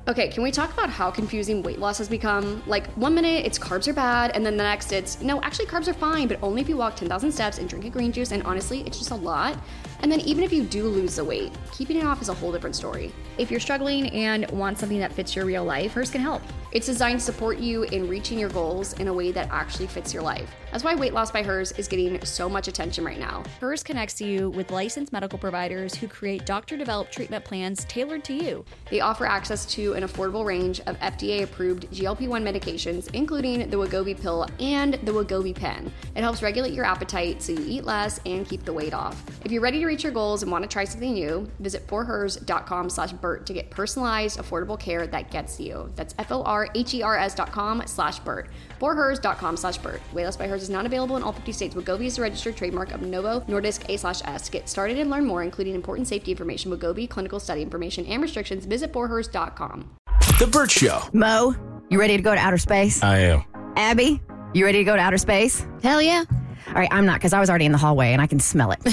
Okay, can we talk about how confusing weight loss has become? Like, 1 minute it's carbs are bad, and then the next it's, no, actually carbs are fine, but only if you walk 10,000 steps and drink a green juice, and honestly, it's just a lot. And then even if you do lose the weight, keeping it off is a whole different story. If you're struggling and want something that fits your real life, Hers can help. It's designed to support you in reaching your goals in a way that actually fits your life. That's why Weight Loss by Hers is getting so much attention right now. Hers connects you with licensed medical providers who create doctor-developed treatment plans tailored to you. They offer access to an affordable range of FDA-approved GLP-1 medications, including the Wegovy pill and the Wegovy pen. It helps regulate your appetite so you eat less and keep the weight off. If you're ready to reach your goals and want to try something new, visit forhers.com/Bert to get personalized, affordable care that gets you. That's forhers.com/Bert. forhers.com/Bert. Weight Loss by Hers is not available in all 50 states. Wegovy is a registered trademark of Novo Nordisk A/S. To get started and learn more, including important safety information, Wegovy, clinical study information, and restrictions, visit forhers.com. The Bert Show. Mo, you ready to go to outer space? I am. Abby, you ready to go to outer space? Hell yeah. All right, I'm not because I was already in the hallway and I can smell it.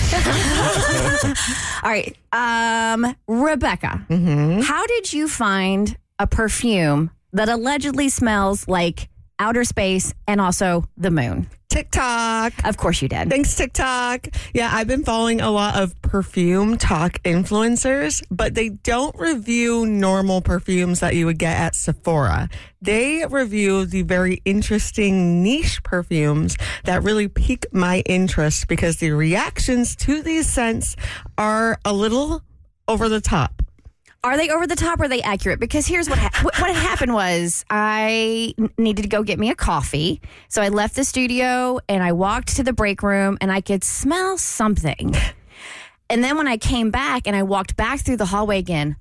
All right, Rebecca, how did you find a perfume that allegedly smells like outer space and also the moon? TikTok. Of course you did. Thanks, TikTok. Yeah, I've been following a lot of perfume talk influencers, but they don't review normal perfumes that you would get at Sephora. They review the very interesting niche perfumes that really pique my interest because the reactions to these scents are a little over the top. Are they over the top or are they accurate? Because here's what happened was I needed to go get me a coffee. So I left the studio and I walked to the break room and I could smell something. And then when I came back and I walked back through the hallway again,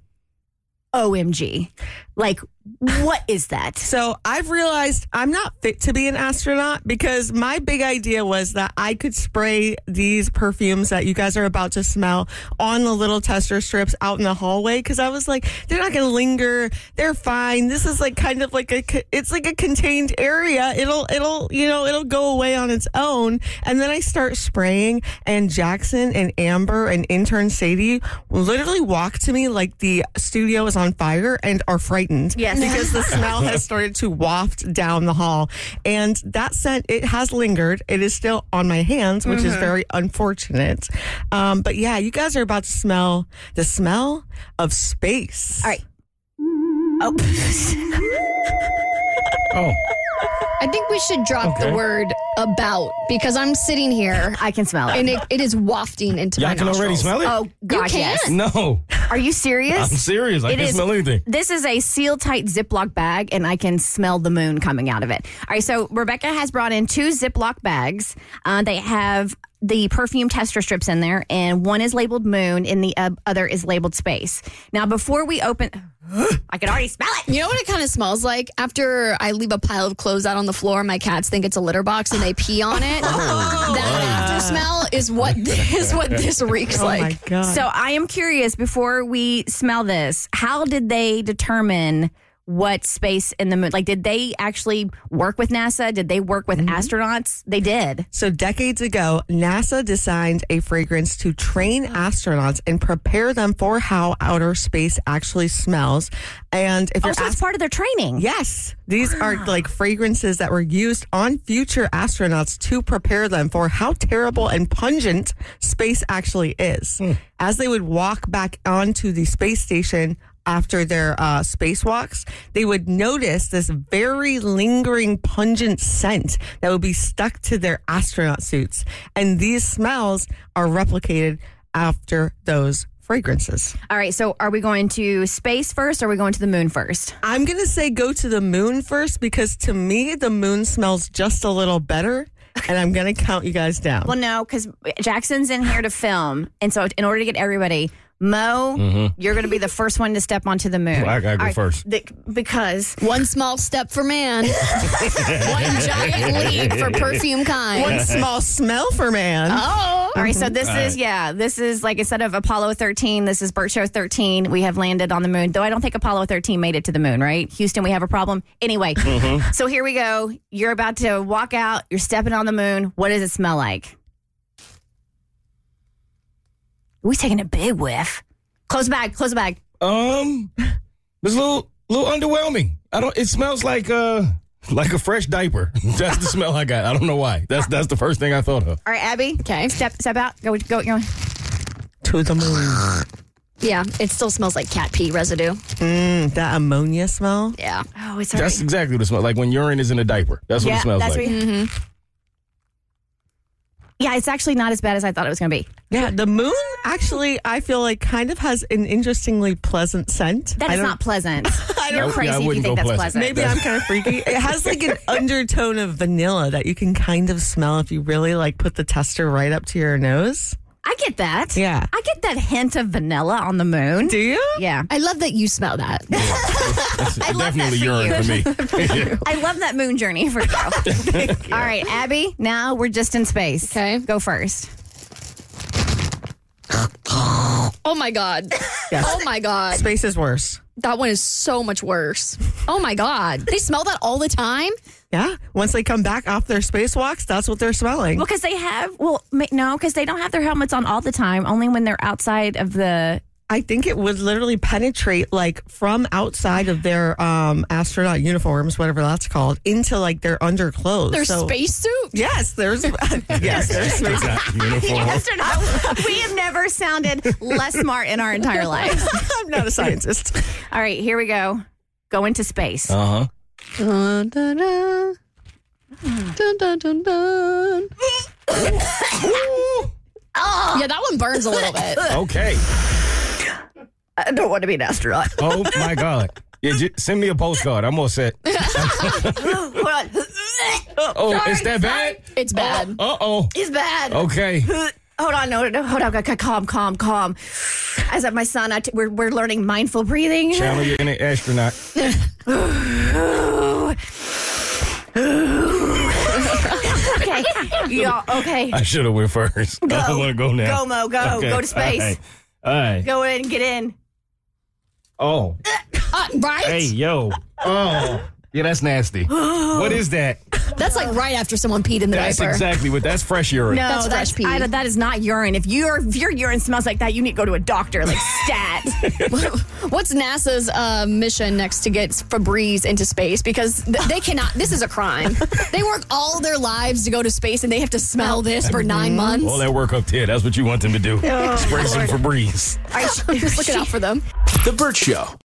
OMG. Like, what is that? So I've realized I'm not fit to be an astronaut because my big idea was that I could spray these perfumes that you guys are about to smell on the little tester strips out in the hallway because I was like, they're not going to linger. They're fine. This is like kind of like it's like a contained area. It'll go away on its own. And then I start spraying and Jackson and Amber and intern Sadie literally walk to me like the studio is on fire and are frightened. Yes. Because the smell has started to waft down the hall. And that scent, it has lingered. It is still on my hands, which is very unfortunate. But yeah, you guys are about to smell the smell of space. All right. Oh. I think we should drop the word about because I'm sitting here I can smell it. and it is wafting into my Y'all can already nostrils. smell it? Oh, gosh, You yes. can? No. Are you serious? I'm serious. I It can't is- smell anything. This is a seal-tight Ziploc bag, and I can smell the moon coming out of it. All right, so Rebecca has brought in 2 Ziploc bags. They have the perfume tester strips in there, and one is labeled moon, and the other is labeled space. Now, before we open... I can already smell it. You know what it kind of smells like? After I leave a pile of clothes out on the floor, my cats think it's a litter box and they pee on it. That after smell is what this reeks like. Oh my God. So I am curious, before we smell this, how did they determine what space in the moon? Like, did they actually work with NASA? Did they work with astronauts? They did. So decades ago, NASA designed a fragrance to train astronauts and prepare them for how outer space actually smells. And if you're So it's part of their training. Yes, these are like fragrances that were used on future astronauts to prepare them for how terrible and pungent space actually is. As they would walk back onto the space station after their spacewalks, they would notice this very lingering, pungent scent that would be stuck to their astronaut suits. And these smells are replicated after those fragrances. All right, so are we going to space first or are we going to the moon first? I'm going to say go to the moon first because to me, the moon smells just a little better. And I'm going to count you guys down. Well, no, because Jackson's in here to film. And so in order to get everybody, Mo, you're going to be the first one to step onto the moon. Well, I gotta go All right, first. Because One small step for man, one giant leap for perfume kind. One small smell for man. Oh, all right, so this is like instead of Apollo 13, this is Bert Show 13. We have landed on the moon, though I don't think Apollo 13 made it to the moon, right? Houston, we have a problem. Anyway, so here we go. You're about to walk out. You're stepping on the moon. What does it smell like? We're taking a big whiff. Close the bag. There's a A little underwhelming. It smells like a fresh diaper. That's the smell I got. I don't know why. That's the first thing I thought of. All right, Abby. Okay. Step out. Go. To the moon. Yeah, it still smells like cat pee residue. That ammonia smell. Yeah. Oh, it's That's exactly what it smells like when urine is in a diaper. That's what it smells like. Yeah, it's actually not as bad as I thought it was going to be. Yeah, the moon actually, I feel like kind of has an interestingly pleasant scent. That is not pleasant. You're I crazy if you wouldn't think go that's pleasant. pleasant. Maybe I'm kind of freaky. It has like an undertone of vanilla that you can kind of smell if you really like put the tester right up to your nose. I get that. Yeah. I get that hint of vanilla on the moon. Do you? Yeah. I love that you smell that. I love that Definitely for urine you. for me. I love that moon journey for you. All right, Abby, now we're just in space. Okay. Go first. Oh my God. Yes. Oh my God. Space is worse. That one is so much worse. Oh my God. They smell that all the time? Yeah. Once they come back off their spacewalks, that's what they're smelling. Well, because they have, because they don't have their helmets on all the time, only when they're outside of the. I think it would literally penetrate like from outside of their astronaut uniforms, whatever that's called, into like their underclothes. Their spacesuit? Yes, there's there's space. Uniform. We have never sounded less smart in our entire lives. I'm not a scientist. All right, here we go. Go into space. Uh-huh. Dun, dun, dun. Dun, dun, dun, dun. Yeah, that one burns a little bit. Okay. I don't want to be an astronaut. Oh, my God. Yeah, send me a postcard. I'm all set. Hold on. Oh, it's that bad? It's bad. Uh-oh. It's bad. Okay. Hold on, no, hold on, calm. As of my son, we're learning mindful breathing. Channel, you're an astronaut. Okay, yeah, okay. I should have went first. I don't want to go now. Go, Mo, go. Okay. Go to space. All right. Go in, get in. Oh. Right? Hey, yo. Oh. Yeah, that's nasty. What is that? That's like right after someone peed in the That's diaper. exactly what. That's fresh urine. No, That's fresh pee. that is not urine. If your urine smells like that, you need to go to a doctor, like stat. What's NASA's mission next to get Febreze into space? Because they cannot. This is a crime. They work all their lives to go to space, and they have to smell this for 9 months. All that work up there, that's what you want them to do. Spray some Febreze. Just looking out for them. The Burt Show.